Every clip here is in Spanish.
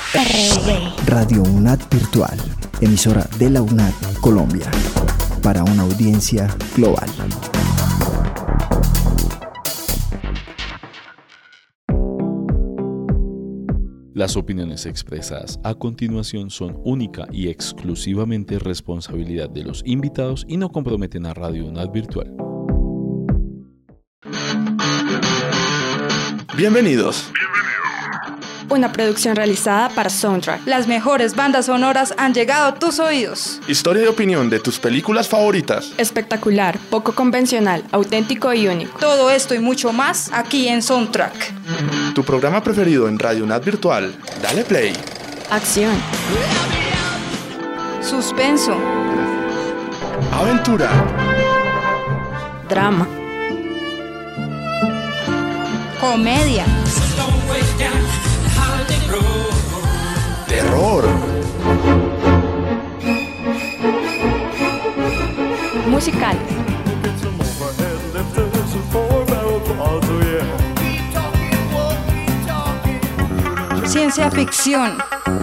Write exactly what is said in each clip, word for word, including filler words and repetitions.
R V. Radio UNAD Virtual, emisora de la UNAD Colombia, para una audiencia global. Las opiniones expresadas a continuación son única y exclusivamente responsabilidad de los invitados y no comprometen a Radio UNAD Virtual. Bienvenidos. Una producción realizada para Soundtrack. Las mejores bandas sonoras han llegado a tus oídos. Historia y opinión de tus películas favoritas. Espectacular, poco convencional, auténtico y único. Todo esto y mucho más aquí en Soundtrack. Tu programa preferido en Radio UNAD Virtual. Dale play. Acción. Suspenso. Aventura. Drama. Comedia. Terror. Musical. Ciencia ficción.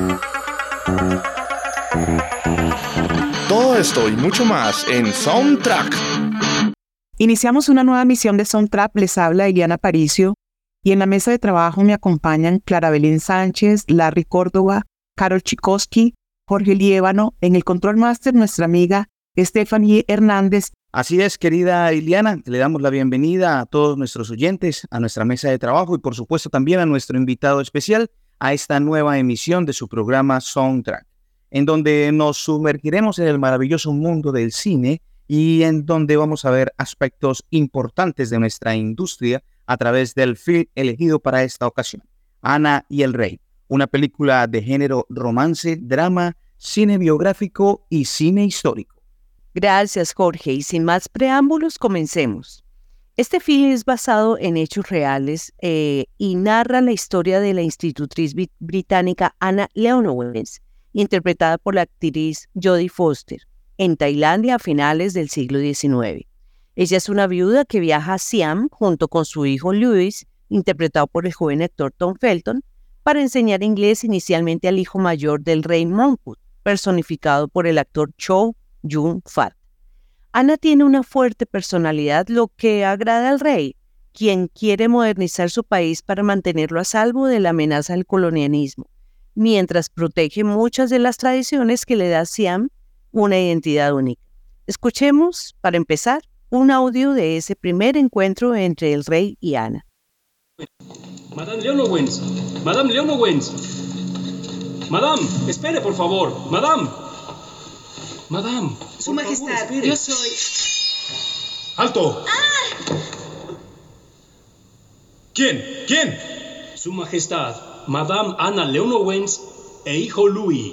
Todo esto y mucho más en Soundtrack. Iniciamos una nueva misión de Soundtrack. Les habla Eliana Aparicio. Y en la mesa de trabajo me acompañan Clara Belén Sánchez, Larry Córdoba, Carol Chikowski, Jorge Liébano. En el Control Master, nuestra amiga Stephanie Hernández. Así es, querida Iliana, le damos la bienvenida a todos nuestros oyentes, a nuestra mesa de trabajo y por supuesto también a nuestro invitado especial a esta nueva emisión de su programa Soundtrack, en donde nos sumergiremos en el maravilloso mundo del cine y en donde vamos a ver aspectos importantes de nuestra industria a través del film elegido para esta ocasión, Ana y el Rey, una película de género romance, drama, cine biográfico y cine histórico. Gracias, Jorge, y sin más preámbulos, comencemos. Este film es basado en hechos reales eh, y narra la historia de la institutriz británica Anna Leonowens, interpretada por la actriz Jodie Foster, en Tailandia a finales del siglo diecinueve. Ella es una viuda que viaja a Siam junto con su hijo Louis, interpretado por el joven actor Tom Felton, para enseñar inglés inicialmente al hijo mayor del rey Mongkut, personificado por el actor Chow Yun-fat. Ana tiene una fuerte personalidad, lo que agrada al rey, quien quiere modernizar su país para mantenerlo a salvo de la amenaza del colonialismo, mientras protege muchas de las tradiciones que le da a Siam una identidad única. Escuchemos, para empezar, un audio de ese primer encuentro entre el rey y Ana. Madame Leonowens, Madame Leonowens. Madame, espere, por favor. Madame. Madame. Su Majestad, favor, yo soy... ¡Alto! ¡Ah! ¿Quién? ¿Quién? Su Majestad, Madame Anna Leonowens e hijo Louis.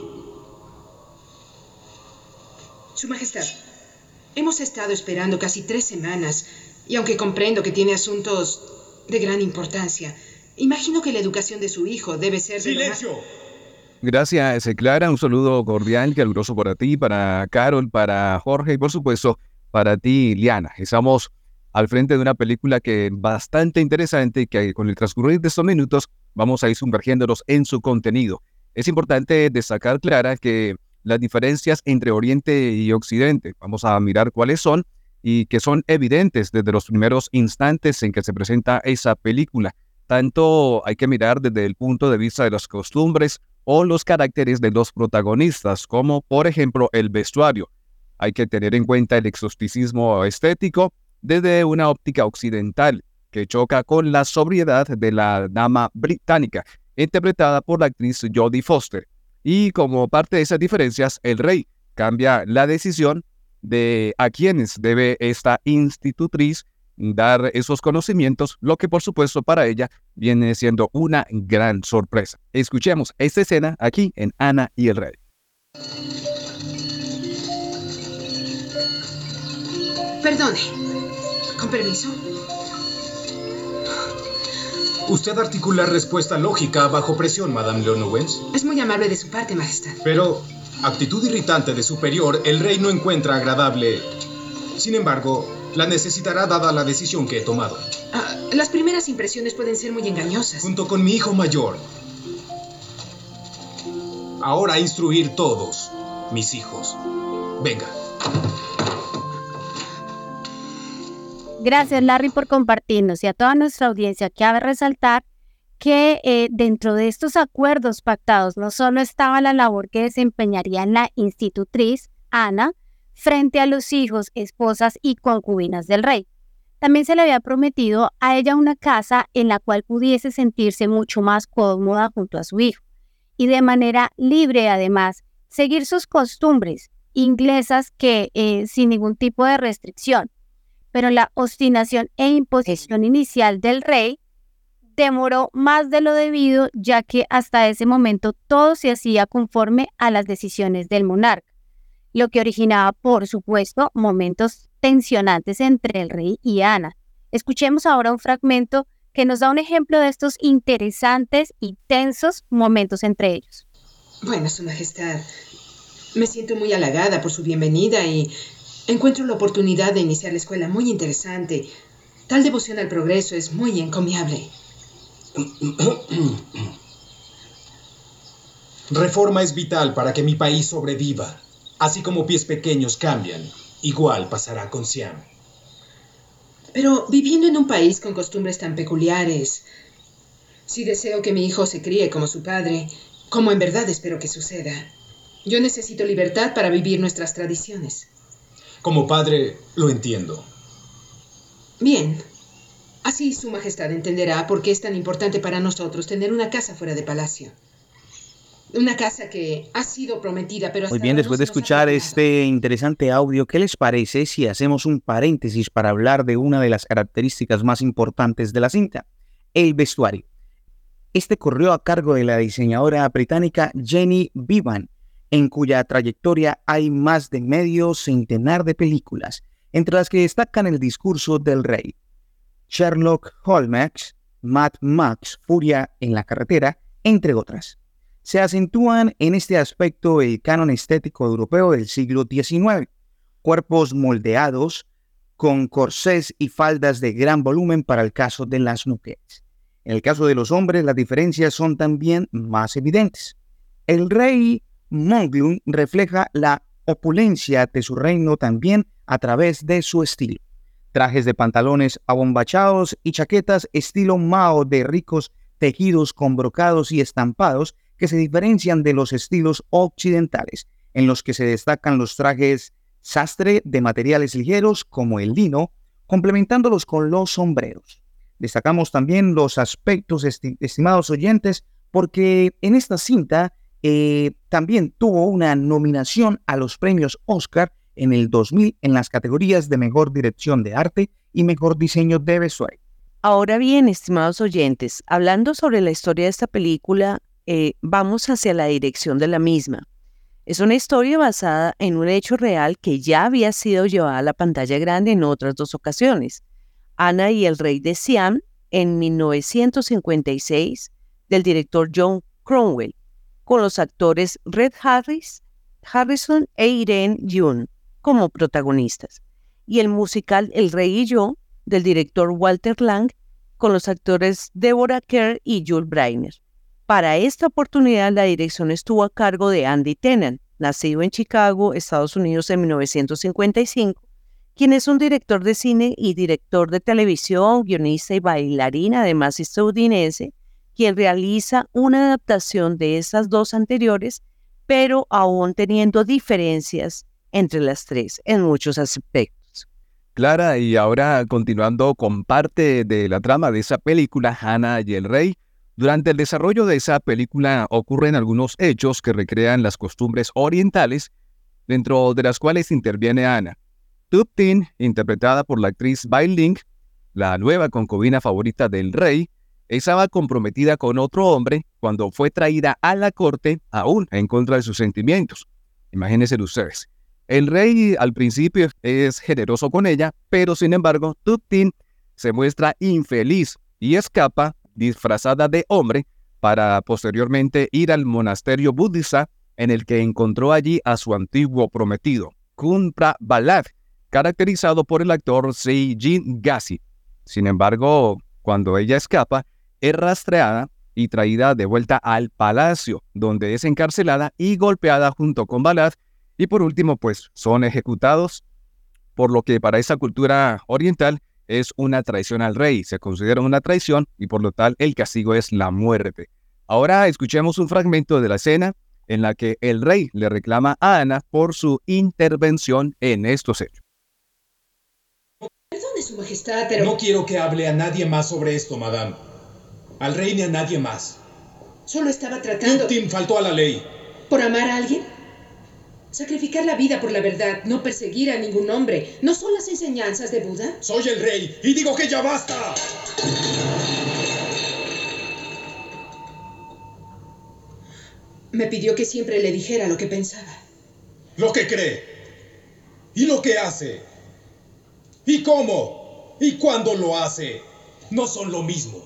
Su Majestad, hemos estado esperando casi tres semanas, y aunque comprendo que tiene asuntos de gran importancia, imagino que la educación de su hijo debe ser... ¡Silencio! De lo más... Gracias, Clara. Un saludo cordial y caluroso para ti, para Carol, para Jorge y por supuesto para ti, Liana. Estamos al frente de una película que es bastante interesante y que con el transcurrir de estos minutos vamos a ir sumergiéndonos en su contenido. Es importante destacar, Clara, que las diferencias entre Oriente y Occidente, vamos a mirar cuáles son y que son evidentes desde los primeros instantes en que se presenta esa película. Tanto hay que mirar desde el punto de vista de las costumbres o los caracteres de los protagonistas, como por ejemplo el vestuario. Hay que tener en cuenta el exoticismo estético desde una óptica occidental, que choca con la sobriedad de la dama británica, interpretada por la actriz Jodie Foster. Y como parte de esas diferencias, el rey cambia la decisión de a quienes debe esta institutriz dar esos conocimientos, lo que por supuesto para ella viene siendo una gran sorpresa. Escuchemos esta escena aquí en Ana y el Rey. Perdone, con permiso. Usted articula respuesta lógica bajo presión, Madame Leonowens. Es muy amable de su parte, Majestad. Pero, actitud irritante de superior, el rey no encuentra agradable. Sin embargo, la necesitará dada la decisión que he tomado. Ah, las primeras impresiones pueden ser muy engañosas. Junto con mi hijo mayor. ahora a instruir todos mis hijos. Venga. Gracias, Larry, por compartirnos, y a toda nuestra audiencia cabe resaltar que eh, dentro de estos acuerdos pactados no solo estaba la labor que desempeñaría la institutriz, Ana, frente a los hijos, esposas y concubinas del rey. También se le había prometido a ella una casa en la cual pudiese sentirse mucho más cómoda junto a su hijo, y de manera libre además seguir sus costumbres inglesas que eh, sin ningún tipo de restricción. Pero la obstinación e imposición inicial del rey demoró más de lo debido, ya que hasta ese momento todo se hacía conforme a las decisiones del monarca, lo que originaba, por supuesto, momentos tensionantes entre el rey y Ana. Escuchemos ahora un fragmento que nos da un ejemplo de estos interesantes y tensos momentos entre ellos. Bueno, Su Majestad, me siento muy halagada por su bienvenida y encuentro la oportunidad de iniciar la escuela muy interesante. Tal devoción al progreso es muy encomiable. Reforma es vital para que mi país sobreviva. Así como pies pequeños cambian, igual pasará con Siam. Pero viviendo en un país con costumbres tan peculiares, si deseo que mi hijo se críe como su padre, como en verdad espero que suceda, yo necesito libertad para vivir nuestras tradiciones. Como padre, lo entiendo. Bien. Así Su Majestad entenderá por qué es tan importante para nosotros tener una casa fuera de palacio. Una casa que ha sido prometida, pero hasta Muy bien, después de escuchar este interesante audio, ¿qué les parece si hacemos un paréntesis para hablar de una de las características más importantes de la cinta? El vestuario. Este corrió a cargo de la diseñadora británica Jenny Bevan, en cuya trayectoria hay más de medio centenar de películas, entre las que destacan El discurso del rey, Sherlock Holmes, Mad Max, Furia en la carretera, entre otras. Se acentúan en este aspecto el canon estético europeo del siglo diecinueve, cuerpos moldeados con corsés y faldas de gran volumen para el caso de las mujeres. En el caso de los hombres, las diferencias son también más evidentes. El rey Monglun refleja la opulencia de su reino también a través de su estilo. Trajes de pantalones abombachados y chaquetas estilo Mao de ricos tejidos con brocados y estampados que se diferencian de los estilos occidentales, en los que se destacan los trajes sastre de materiales ligeros como el lino, complementándolos con los sombreros. Destacamos también los aspectos, esti- estimados oyentes, porque en esta cinta eh, también tuvo una nominación a los premios Oscar en el dos mil en las categorías de Mejor Dirección de Arte y Mejor Diseño de Vestuario. Ahora bien, estimados oyentes, hablando sobre la historia de esta película, eh, vamos hacia la dirección de la misma. Es una historia basada en un hecho real que ya había sido llevada a la pantalla grande en otras dos ocasiones. Ana y el rey de Siam, en mil novecientos cincuenta y seis, del director John Cromwell, con los actores Red Harris, Harrison e Irene Young como protagonistas, y el musical El Rey y Yo, del director Walter Lang, con los actores Deborah Kerr y Jules Briner. Para esta oportunidad, la dirección estuvo a cargo de Andy Tennant, nacido en Chicago, Estados Unidos, en mil novecientos cincuenta y cinco, quien es un director de cine y director de televisión, guionista y bailarín, además estadounidense, quien realiza una adaptación de esas dos anteriores, pero aún teniendo diferencias entre las tres en muchos aspectos. Clara, y ahora continuando con parte de la trama de esa película, Ana y el Rey, durante el desarrollo de esa película ocurren algunos hechos que recrean las costumbres orientales, dentro de las cuales interviene Ana. Tuptin, interpretada por la actriz Bai Ling, la nueva concubina favorita del rey, estaba comprometida con otro hombre cuando fue traída a la corte, aún en contra de sus sentimientos. Imagínense ustedes. El rey al principio es generoso con ella, pero sin embargo, Tuptin se muestra infeliz y escapa disfrazada de hombre para posteriormente ir al monasterio budista en el que encontró allí a su antiguo prometido, Kunpra Balad, caracterizado por el actor Seijin Gassi. Sin embargo, cuando ella escapa, es rastreada y traída de vuelta al palacio, donde es encarcelada y golpeada junto con Balad, y por último pues son ejecutados, por lo que para esa cultura oriental es una traición al rey, se considera una traición y por lo tal el castigo es la muerte. Ahora escuchemos un fragmento de la escena en la que el rey le reclama a Ana por su intervención en estos hechos. Perdone, Su Majestad, pero... No quiero que hable a nadie más sobre esto, madame. Al rey ni a nadie más. Solo estaba tratando... Tim faltó a la ley. ¿Por amar a alguien? Sacrificar la vida por la verdad, no perseguir a ningún hombre, ¿no son las enseñanzas de Buda? Soy el rey y digo que ya basta. Me pidió que siempre le dijera lo que pensaba. Lo que cree. Y lo que hace. Y cómo. Y cuándo lo hace. No son lo mismo.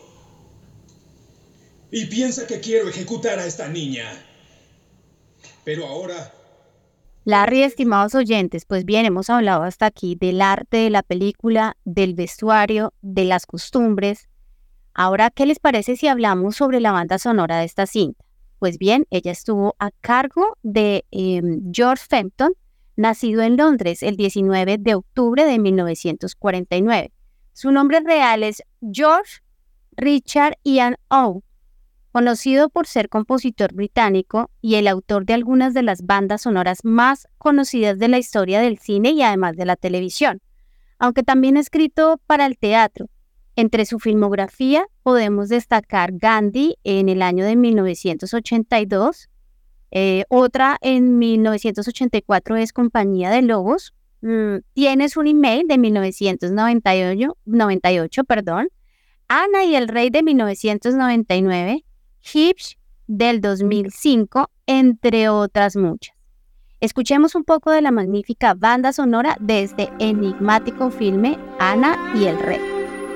Y piensa que quiero ejecutar a esta niña. Pero ahora... Larry, estimados oyentes, pues bien, hemos hablado hasta aquí del arte de la película, del vestuario, de las costumbres. Ahora, ¿qué les parece si hablamos sobre la banda sonora de esta cinta? Pues bien, ella estuvo a cargo de eh, George Fenton, nacido en Londres el diecinueve de octubre de mil novecientos cuarenta y nueve. Su nombre real es George Richard Ian Howe, conocido por ser compositor británico y el autor de algunas de las bandas sonoras más conocidas de la historia del cine y además de la televisión, aunque también ha escrito para el teatro. Entre su filmografía podemos destacar Gandhi en el año de mil novecientos ochenta y dos, eh, otra en mil novecientos ochenta y cuatro es Compañía de Lobos, mm, Tienes un email de mil novecientos noventa y ocho, noventa y ocho perdón, Ana y el Rey de mil novecientos noventa y nueve, Hips del dos mil cinco, entre otras muchas. Escuchemos un poco de la magnífica banda sonora de este enigmático filme Ana y el Rey.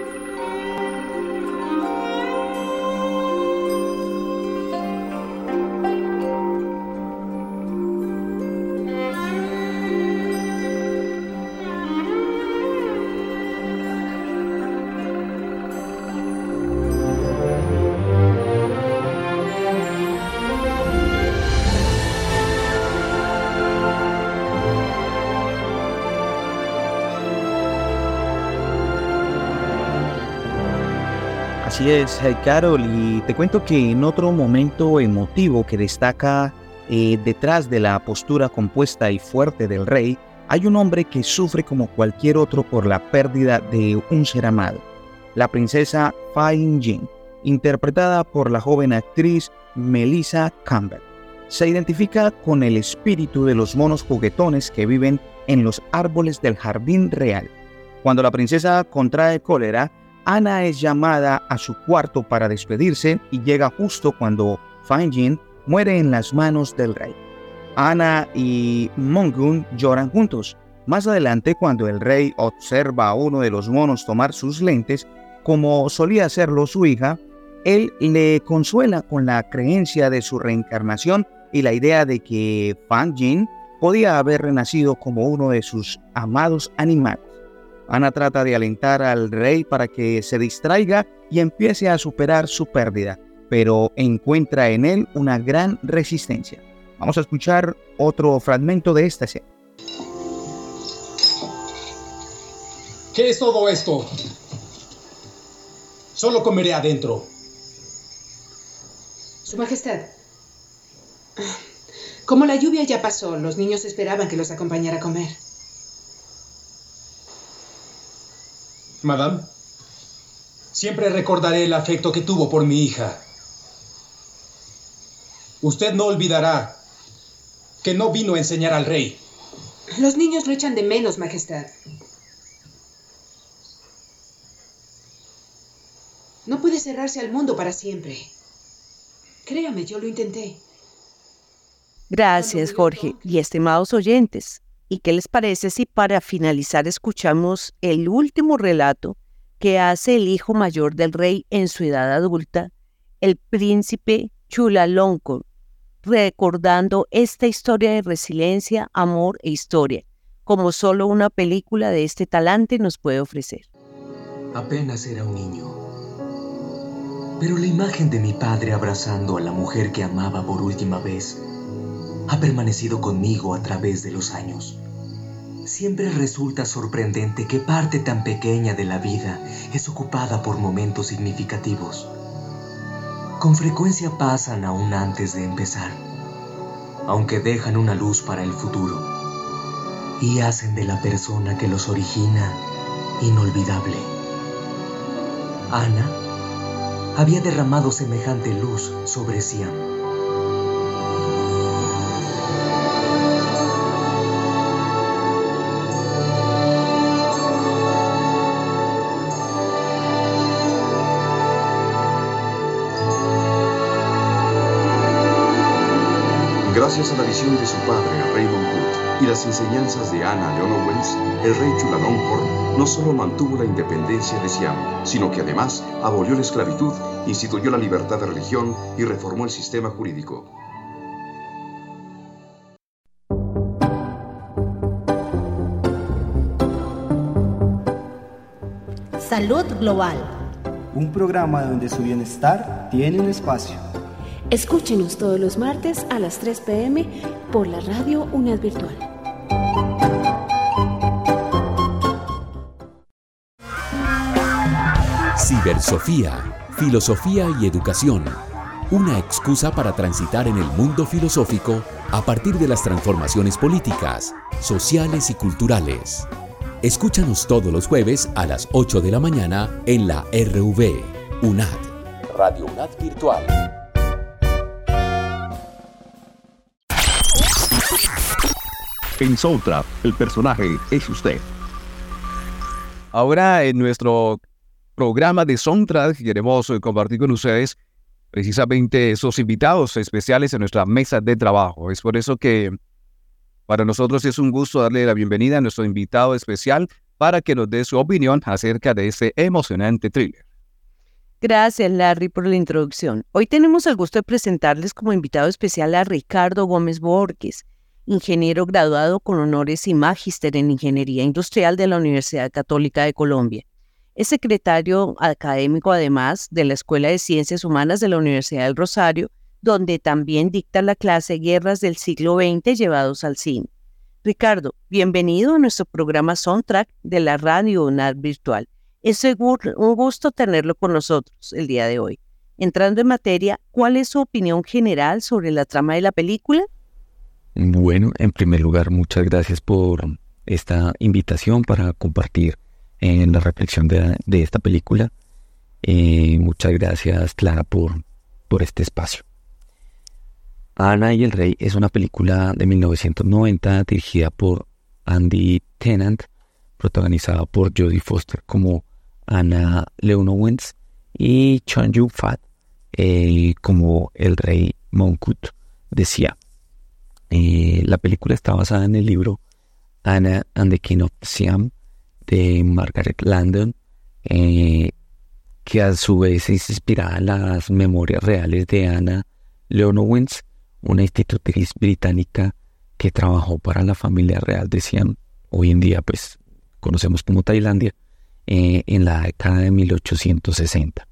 Así es, Carol, y te cuento que en otro momento emotivo que destaca eh, detrás de la postura compuesta y fuerte del rey, hay un hombre que sufre como cualquier otro por la pérdida de un ser amado, la princesa Fine Jin, interpretada por la joven actriz Melissa Campbell. Se identifica con el espíritu de los monos juguetones que viven en los árboles del jardín real. Cuando la princesa contrae cólera, Ana es llamada a su cuarto para despedirse y llega justo cuando Fine Jin muere en las manos del rey. Ana y Mongun lloran juntos. Más adelante, cuando el rey observa a uno de los monos tomar sus lentes, como solía hacerlo su hija, él le consuela con la creencia de su reencarnación y la idea de que Fine Jin podía haber renacido como uno de sus amados animales. Ana trata de alentar al rey para que se distraiga y empiece a superar su pérdida, pero encuentra en él una gran resistencia. Vamos a escuchar otro fragmento de esta escena. ¿Qué es todo esto? Solo comeré adentro. Su Majestad, como la lluvia ya pasó, los niños esperaban que los acompañara a comer. Madame, siempre recordaré el afecto que tuvo por mi hija. Usted no olvidará que no vino a enseñar al rey. Los niños lo echan de menos, Majestad. No puede cerrarse al mundo para siempre. Créame, yo lo intenté. Gracias, Jorge, y estimados oyentes. ¿Y qué les parece si para finalizar escuchamos el último relato que hace el hijo mayor del rey en su edad adulta, el príncipe Chulalongkorn, recordando esta historia de resiliencia, amor e historia, como solo una película de este talante nos puede ofrecer? Apenas era un niño, Pero la imagen de mi padre abrazando a la mujer que amaba por última vez ha permanecido conmigo a través de los años. Siempre resulta sorprendente qué parte tan pequeña de la vida es ocupada por momentos significativos. Con frecuencia pasan aún antes de empezar, aunque dejan una luz para el futuro y hacen de la persona que los origina inolvidable. Ana había derramado semejante luz sobre Siam. Gracias a la visión de su padre, Raymond Hood, y las enseñanzas de Anna Leonowens, el rey Chulalongkorn no solo mantuvo la independencia de Siam, sino que además abolió la esclavitud, instituyó la libertad de religión y reformó el sistema jurídico. Salud Global. Un programa donde su bienestar tiene un espacio. Escúchenos todos los martes a las tres pe eme por la radio UNAD Virtual. Cibersofía, filosofía y educación. Una excusa para transitar en el mundo filosófico a partir de las transformaciones políticas, sociales y culturales. Escúchanos todos los jueves a las ocho de la mañana en la erre ve, UNAD, Radio UNAD Virtual. En Soundtrap, el personaje es usted. Ahora en nuestro programa de Soundtrack queremos compartir con ustedes precisamente esos invitados especiales en nuestra mesa de trabajo. Es por eso que para nosotros es un gusto darle la bienvenida a nuestro invitado especial para que nos dé su opinión acerca de este emocionante thriller. Gracias, Larry, por la introducción. Hoy tenemos el gusto de presentarles como invitado especial a Ricardo Gómez Borges, ingeniero graduado con honores y magíster en Ingeniería Industrial de la Universidad Católica de Colombia. Es secretario académico, además, de la Escuela de Ciencias Humanas de la Universidad del Rosario, donde también dicta la clase Guerras del siglo veinte llevados al cine. Ricardo, bienvenido a nuestro programa Soundtrack de la Radio UNAD Virtual. Es un gusto tenerlo con nosotros el día de hoy. Entrando en materia, ¿cuál es su opinión general sobre la trama de la película? Bueno, en primer lugar, muchas gracias por esta invitación para compartir eh, la reflexión de, de esta película. Eh, muchas gracias, Clara, por, por este espacio. Ana y el Rey es una película de mil novecientos noventa dirigida por Andy Tennant, protagonizada por Jodie Foster como Anna Leonowens y Chon Yun-fat eh, como el Rey Mongkut de Siam. Eh, la película está basada en el libro Anna and the King of Siam de Margaret Landon, eh, que a su vez es inspirada en las memorias reales de Anna Leonowens, una institutriz británica que trabajó para la familia real de Siam, hoy en día pues conocemos como Tailandia, eh, en la década de mil ochocientos sesenta.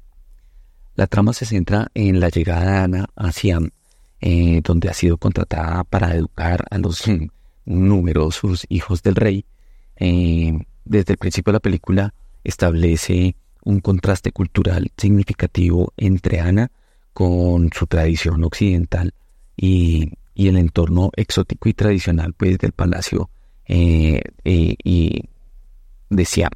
La trama se centra en la llegada de Ana a Siam, Eh, donde ha sido contratada para educar a los mm, numerosos hijos del rey. Eh, desde el principio de la película establece un contraste cultural significativo entre Ana con su tradición occidental y, y el entorno exótico y tradicional pues, del palacio eh, eh, y de Siam.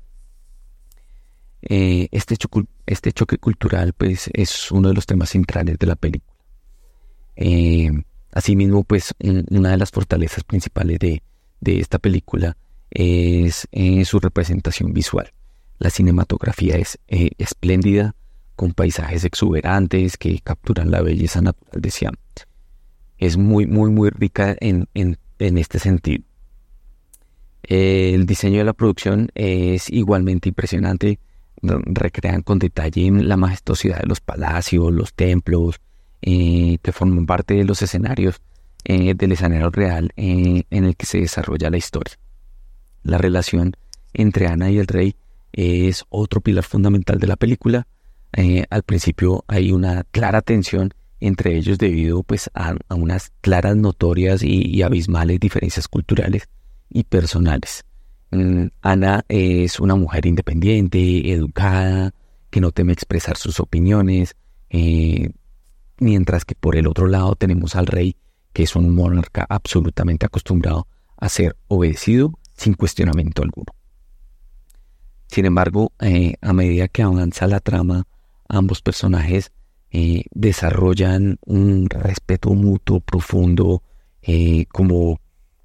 Eh, este, cho- este choque cultural pues, es uno de los temas centrales de la película. Eh, asimismo, pues una de las fortalezas principales de, de esta película es eh, su representación visual. La cinematografía es eh, espléndida, con paisajes exuberantes que capturan la belleza natural de Siam. Es muy, muy, muy rica en, en, en este sentido. Eh, el diseño de la producción es igualmente impresionante. Recrean con detalle la majestuosidad de los palacios, los templos, Eh, que forman parte de los escenarios eh, del escenario real eh, en el que se desarrolla la historia. La relación entre Ana y el rey es otro pilar fundamental de la película. Eh, al principio hay una clara tensión entre ellos debido pues, a, a unas claras, notorias y, y abismales diferencias culturales y personales. Mm, Ana es una mujer independiente, educada, que no teme expresar sus opiniones, eh, mientras que por el otro lado tenemos al rey, que es un monarca absolutamente acostumbrado a ser obedecido sin cuestionamiento alguno. Sin embargo, eh, a medida que avanza la trama, ambos personajes eh, desarrollan un respeto mutuo profundo, eh, como,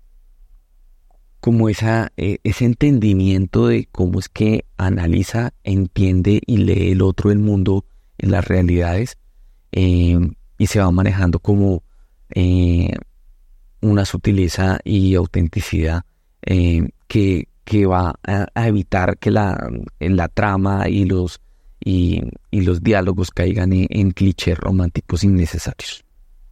como esa, eh, ese entendimiento de cómo es que analiza, entiende y lee el otro el mundo en las realidades, eh, y se va manejando como eh, una sutileza y autenticidad eh, que, que va a, a evitar que la, en la trama y los, y, y los diálogos caigan en, en clichés románticos innecesarios.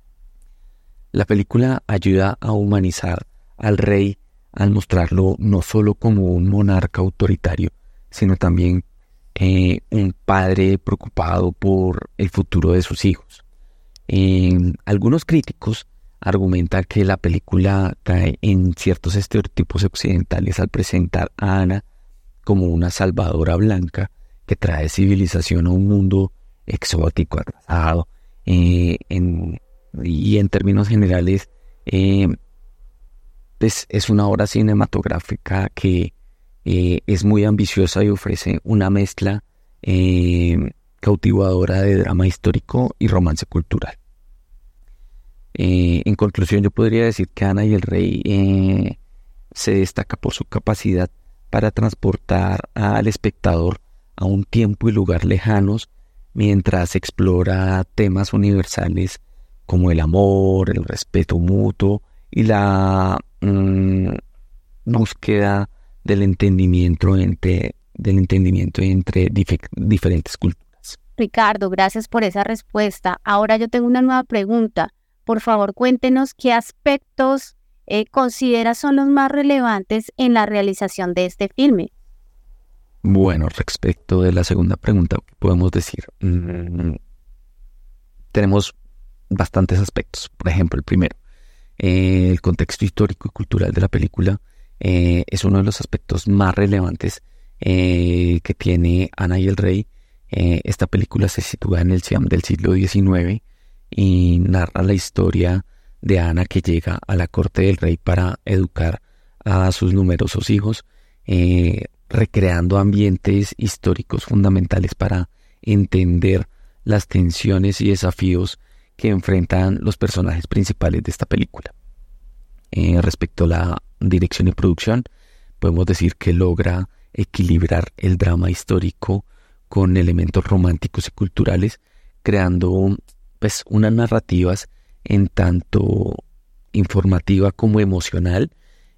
La película ayuda a humanizar al rey al mostrarlo no solo como un monarca autoritario, sino también eh, un padre preocupado por el futuro de sus hijos. Eh, algunos críticos argumentan que la película cae en ciertos estereotipos occidentales al presentar a Ana como una salvadora blanca que trae civilización a un mundo exótico, atrasado, eh, en, y en términos generales eh, pues es una obra cinematográfica que eh, es muy ambiciosa y ofrece una mezcla eh, cautivadora de drama histórico y romance cultural. Eh, en conclusión, yo podría decir que Ana y el Rey eh, se destaca por su capacidad para transportar al espectador a un tiempo y lugar lejanos mientras explora temas universales como el amor, el respeto mutuo y la mmm, búsqueda del entendimiento entre, del entendimiento entre dif- diferentes culturas. Ricardo, gracias por esa respuesta. Ahora yo tengo una nueva pregunta. Por favor, cuéntenos qué aspectos eh, considera son los más relevantes en la realización de este filme. Bueno, respecto de la segunda pregunta, podemos decir, mmm, tenemos bastantes aspectos. Por ejemplo, el primero, eh, el contexto histórico y cultural de la película eh, es uno de los aspectos más relevantes eh, que tiene Ana y el Rey. Eh, esta película se sitúa en el Siam del siglo diecinueve y narra la historia de Ana, que llega a la corte del rey para educar a sus numerosos hijos, eh, recreando ambientes históricos fundamentales para entender las tensiones y desafíos que enfrentan los personajes principales de esta película. Eh, respecto a la dirección y producción, podemos decir que logra equilibrar el drama histórico con elementos románticos y culturales, creando pues unas narrativas en tanto informativa como emocional,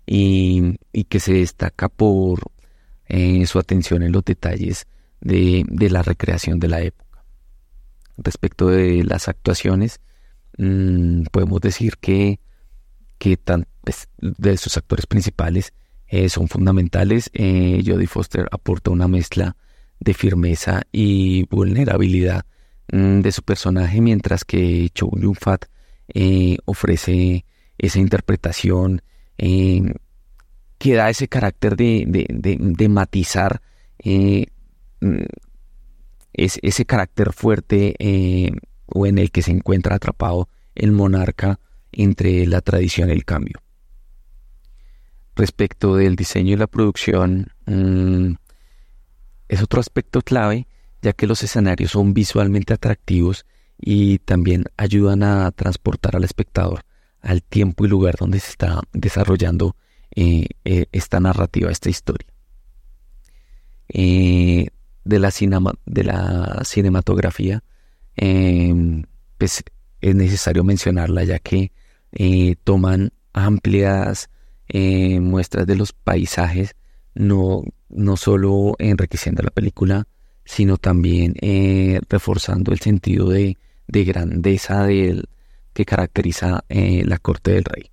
y, y que se destaca por eh, su atención en los detalles de, de la recreación de la época. Respecto de las actuaciones, mmm, podemos decir que, que tan, pues, de sus actores principales eh, son fundamentales. Eh, Jodie Foster aporta una mezcla de firmeza y vulnerabilidad de su personaje, mientras que Chow Yun-fat eh, ofrece esa interpretación eh, que da ese carácter de, de, de, de matizar eh, es, ese carácter fuerte eh, o en el que se encuentra atrapado el monarca entre la tradición y el cambio. Respecto del diseño y la producción, mmm, es otro aspecto clave, ya que los escenarios son visualmente atractivos y también ayudan a transportar al espectador al tiempo y lugar donde se está desarrollando eh, eh, esta narrativa, esta historia. Eh, de, la cinema, de la cinematografía, eh, pues es necesario mencionarla, ya que eh, toman amplias eh, muestras de los paisajes, no, no solo enriqueciendo la película, sino también eh, reforzando el sentido de, de grandeza del, que caracteriza eh, la corte del rey.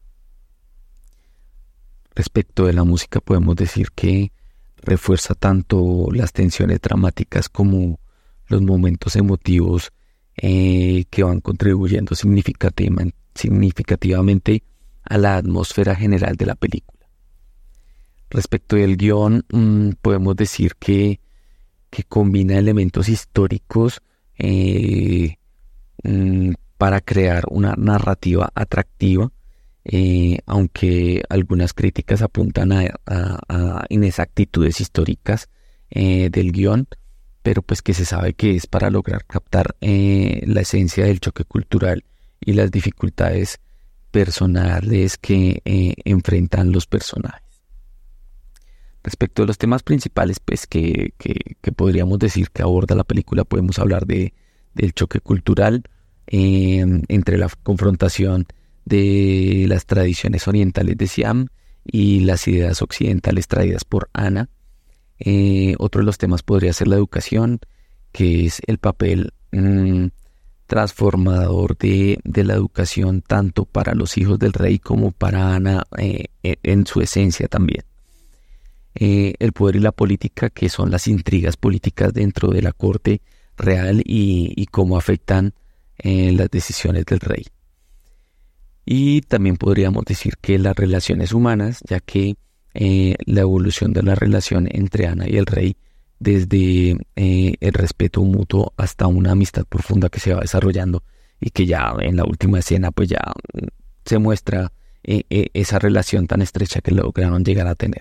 Respecto de la música, podemos decir que refuerza tanto las tensiones dramáticas como los momentos emotivos eh, que van contribuyendo significativa, significativamente a la atmósfera general de la película. Respecto del guión, mmm, podemos decir que, que combina elementos históricos eh, mmm, para crear una narrativa atractiva, eh, aunque algunas críticas apuntan a, a, a inexactitudes históricas eh, del guión, pero pues que se sabe que es para lograr captar eh, la esencia del choque cultural y las dificultades personales que eh, enfrentan los personajes. Respecto a los temas principales pues que, que, que podríamos decir que aborda la película, podemos hablar de, del choque cultural eh, entre la confrontación de las tradiciones orientales de Siam y las ideas occidentales traídas por Anna. Eh, otro de los temas podría ser la educación, que es el papel mmm, transformador de, de la educación tanto para los hijos del rey como para Anna eh, en su esencia también. Eh, el poder y la política, que son las intrigas políticas dentro de la corte real y, y cómo afectan eh, las decisiones del rey. Y también podríamos decir que las relaciones humanas, ya que eh, la evolución de la relación entre Anna y el rey, desde eh, el respeto mutuo hasta una amistad profunda que se va desarrollando y que ya en la última escena pues ya se muestra eh, eh, esa relación tan estrecha que lograron llegar a tener.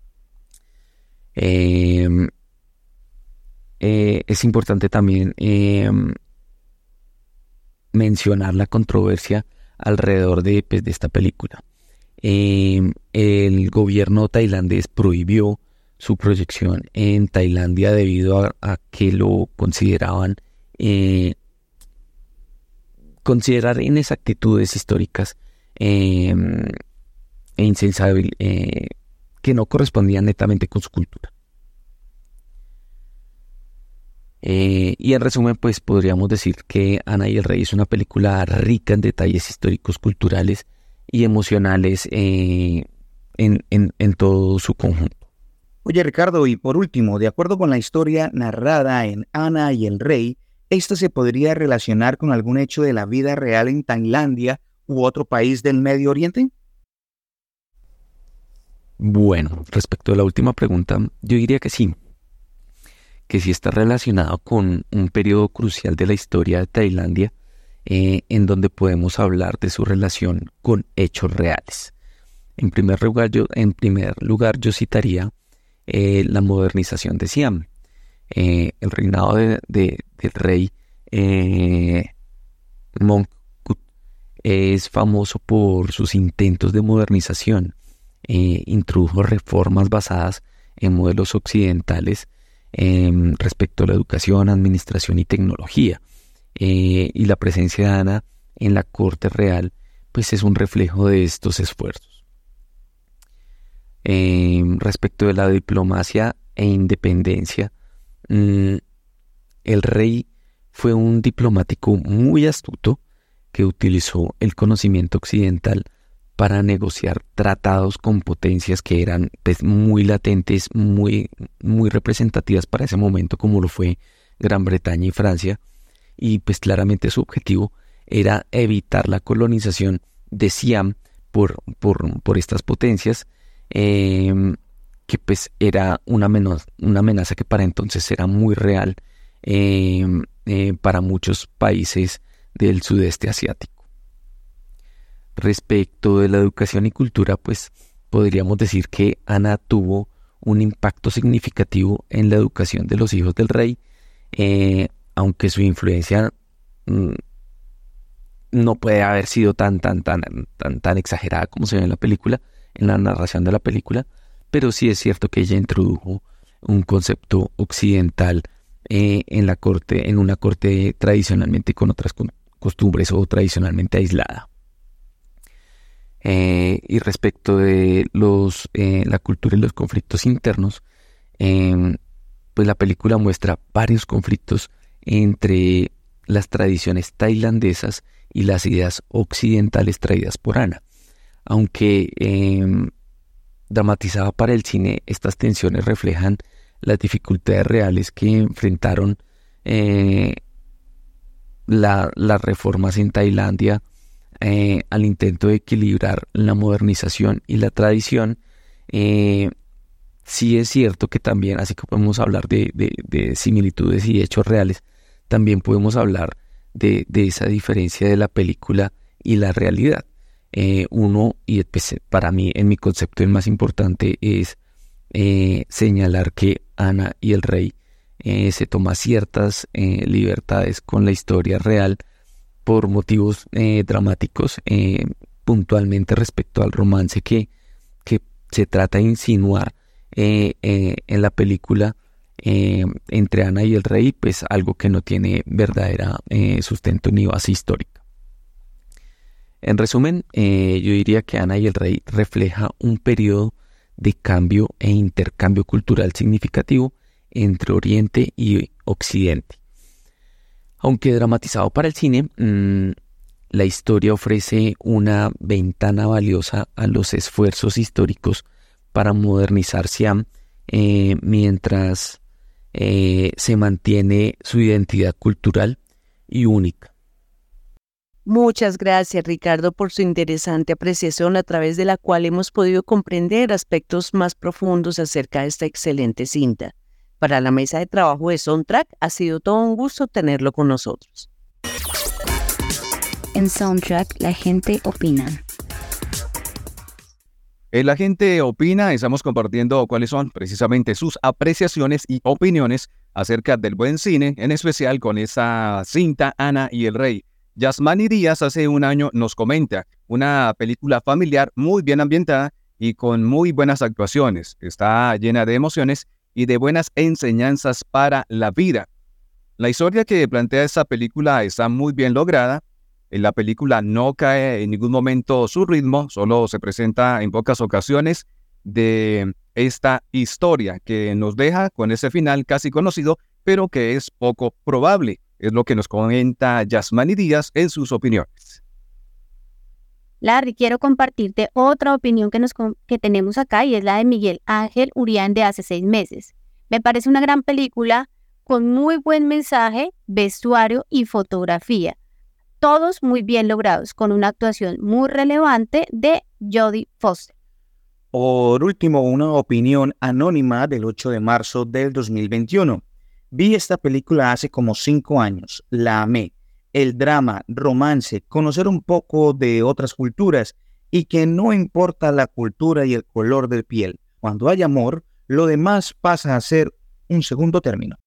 Eh, eh, es importante también eh, mencionar la controversia alrededor de, pues, de esta película. Eh, el gobierno tailandés prohibió su proyección en Tailandia debido a, a que lo consideraban eh, considerar inexactitudes históricas eh, e insensabil, eh, que no correspondían netamente con su cultura. Eh, y en resumen, pues podríamos decir que Anna y el Rey es una película rica en detalles históricos, culturales y emocionales eh, en, en, en todo su conjunto. Oye, Ricardo, y por último, de acuerdo con la historia narrada en Anna y el Rey, ¿esto se podría relacionar con algún hecho de la vida real en Tailandia u otro país del Medio Oriente? Bueno, respecto a la última pregunta, yo diría que sí, que sí está relacionado con un periodo crucial de la historia de Tailandia, eh, en donde podemos hablar de su relación con hechos reales. En primer lugar, yo, en primer lugar, yo citaría eh, la modernización de Siam. Eh, el reinado de, de, del rey eh, Mongkut es famoso por sus intentos de modernización. Eh, introdujo reformas basadas en modelos occidentales eh, respecto a la educación, administración y tecnología. Eh, y la presencia de Anna en la corte real pues es un reflejo de estos esfuerzos. Eh, respecto de la diplomacia e independencia, mmm, el rey fue un diplomático muy astuto que utilizó el conocimiento occidental para negociar tratados con potencias que eran pues, muy latentes, muy, muy representativas para ese momento, como lo fue Gran Bretaña y Francia, y pues claramente su objetivo era evitar la colonización de Siam por, por, por estas potencias, eh, que pues era una, menos, una amenaza que para entonces era muy real eh, eh, para muchos países del sudeste asiático. Respecto de la educación y cultura, pues podríamos decir que Anna tuvo un impacto significativo en la educación de los hijos del rey, eh, aunque su influencia mmm, no puede haber sido tan, tan, tan, tan, tan exagerada como se ve en la película, en la narración de la película, pero sí es cierto que ella introdujo un concepto occidental eh, en la corte, en una corte tradicionalmente con otras costumbres o tradicionalmente aislada. Eh, y respecto de los, eh, la cultura y los conflictos internos, eh, pues la película muestra varios conflictos entre las tradiciones tailandesas y las ideas occidentales traídas por Anna. Aunque eh, dramatizada para el cine, estas tensiones reflejan las dificultades reales que enfrentaron eh, la, las reformas en Tailandia eh, al intento de equilibrar la modernización y la tradición. Eh, sí es cierto que también, así que podemos hablar de, de, de similitudes y hechos reales, también podemos hablar de, de esa diferencia de la película y la realidad. Eh, uno, y pues, para mí, en mi concepto, el más importante es eh, señalar que Ana y el Rey eh, se toma ciertas eh, libertades con la historia real por motivos eh, dramáticos, eh, puntualmente respecto al romance que, que se trata de insinuar eh, eh, en la película eh, entre Ana y el Rey, pues algo que no tiene verdadera eh, sustento ni base histórica. En resumen, eh, yo diría que Ana y el Rey refleja un periodo de cambio e intercambio cultural significativo entre Oriente y Occidente. Aunque dramatizado para el cine, mmm, la historia ofrece una ventana valiosa a los esfuerzos históricos para modernizar Siam, eh, mientras eh, se mantiene su identidad cultural y única. Muchas gracias, Ricardo, por su interesante apreciación a través de la cual hemos podido comprender aspectos más profundos acerca de esta excelente cinta. Para la mesa de trabajo de Soundtrack ha sido todo un gusto tenerlo con nosotros. En Soundtrack, la gente opina. En La Gente Opina estamos compartiendo cuáles son precisamente sus apreciaciones y opiniones acerca del buen cine, en especial con esa cinta Ana y el Rey. Yasmani Díaz hace un año nos comenta, una película familiar muy bien ambientada y con muy buenas actuaciones. Está llena de emociones y de buenas enseñanzas para la vida. La historia que plantea esta película está muy bien lograda. En la película no cae en ningún momento su ritmo, solo se presenta en pocas ocasiones de esta historia que nos deja con ese final casi conocido, pero que es poco probable. Es lo que nos comenta Yasmani Díaz en sus opiniones. Larry, quiero compartirte otra opinión que, nos, que tenemos acá y es la de Miguel Ángel Urián de hace seis meses. Me parece una gran película con muy buen mensaje, vestuario y fotografía. Todos muy bien logrados, con una actuación muy relevante de Jodie Foster. Por último, una opinión anónima del ocho de marzo del dos mil veintiuno. Vi esta película hace como cinco años, la amé. El drama, romance, conocer un poco de otras culturas y que no importa la cultura y el color de piel. Cuando hay amor, lo demás pasa a ser un segundo término.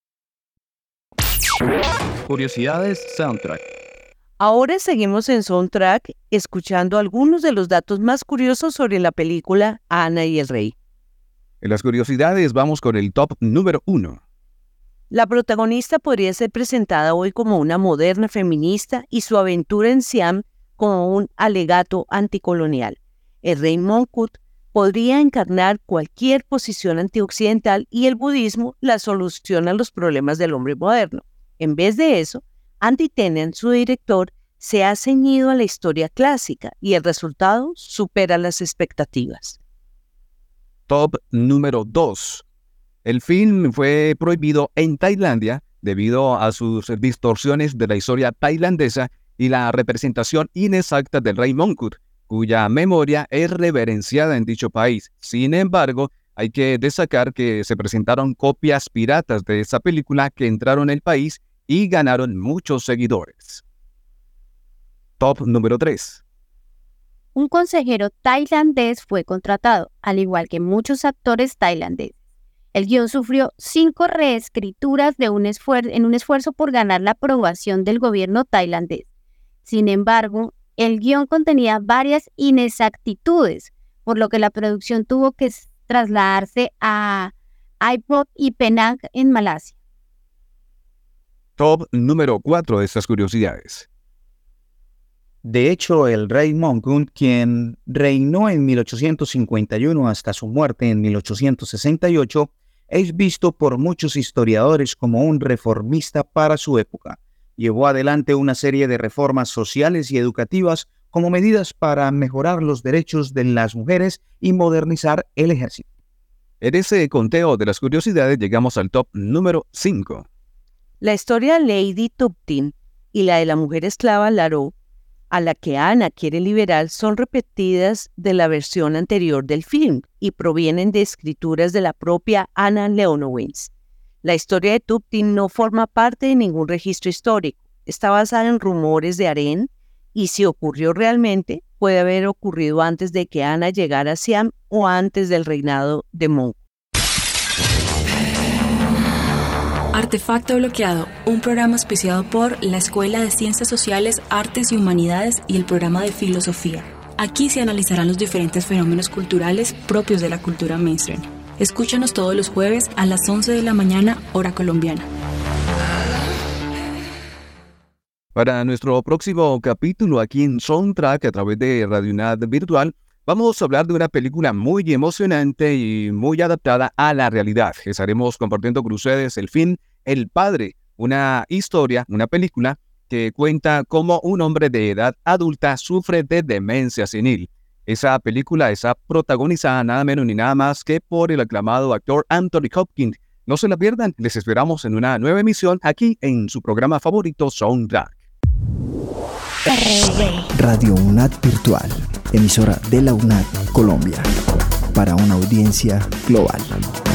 Curiosidades Soundtrack. Ahora seguimos en Soundtrack escuchando algunos de los datos más curiosos sobre la película Ana y el Rey. En las curiosidades vamos con el top número uno. La protagonista podría ser presentada hoy como una moderna feminista y su aventura en Siam como un alegato anticolonial. El rey Mongkut podría encarnar cualquier posición antioccidental y el budismo la solución a los problemas del hombre moderno. En vez de eso, Andy Tennant, su director, se ha ceñido a la historia clásica y el resultado supera las expectativas. Top número dos. El film fue prohibido en Tailandia debido a sus distorsiones de la historia tailandesa y la representación inexacta del rey Mongkut, cuya memoria es reverenciada en dicho país. Sin embargo, hay que destacar que se presentaron copias piratas de esa película que entraron al país y ganaron muchos seguidores. Top número tres. Un consejero tailandés fue contratado, al igual que muchos actores tailandeses. El guión sufrió cinco reescrituras de un esfuer- en un esfuerzo por ganar la aprobación del gobierno tailandés. Sin embargo, el guión contenía varias inexactitudes, por lo que la producción tuvo que trasladarse a Ipoh y Penang en Malasia. Top número cuatro de estas curiosidades. De hecho, el rey Mongkut, quien reinó en mil ochocientos cincuenta y uno hasta su muerte en mil ochocientos sesenta y ocho, es visto por muchos historiadores como un reformista para su época. Llevó adelante una serie de reformas sociales y educativas como medidas para mejorar los derechos de las mujeres y modernizar el ejército. En ese conteo de las curiosidades llegamos al top número cinco. La historia de Lady Tuptim y la de la mujer esclava Laró, a la que Ana quiere liberar, son repetidas de la versión anterior del film y provienen de escrituras de la propia Anna Leonowens. La historia de Tuptim no forma parte de ningún registro histórico. Está basada en rumores de harén y si ocurrió realmente, puede haber ocurrido antes de que Ana llegara a Siam o antes del reinado de Monk. Artefacto Bloqueado, un programa auspiciado por la Escuela de Ciencias Sociales, Artes y Humanidades y el programa de Filosofía. Aquí se analizarán los diferentes fenómenos culturales propios de la cultura mainstream. Escúchanos todos los jueves a las once de la mañana, hora colombiana. Para nuestro próximo capítulo aquí en Soundtrack a través de Radio UNAD Virtual, vamos a hablar de una película muy emocionante y muy adaptada a la realidad. Estaremos compartiendo con ustedes el film El Padre, una historia, una película que cuenta cómo un hombre de edad adulta sufre de demencia senil. Esa película está protagonizada nada menos ni nada más que por el aclamado actor Anthony Hopkins. No se la pierdan, les esperamos en una nueva emisión aquí en su programa favorito Soundtrack. Radio UNAD Virtual, emisora de la UNAD Colombia, para una audiencia global.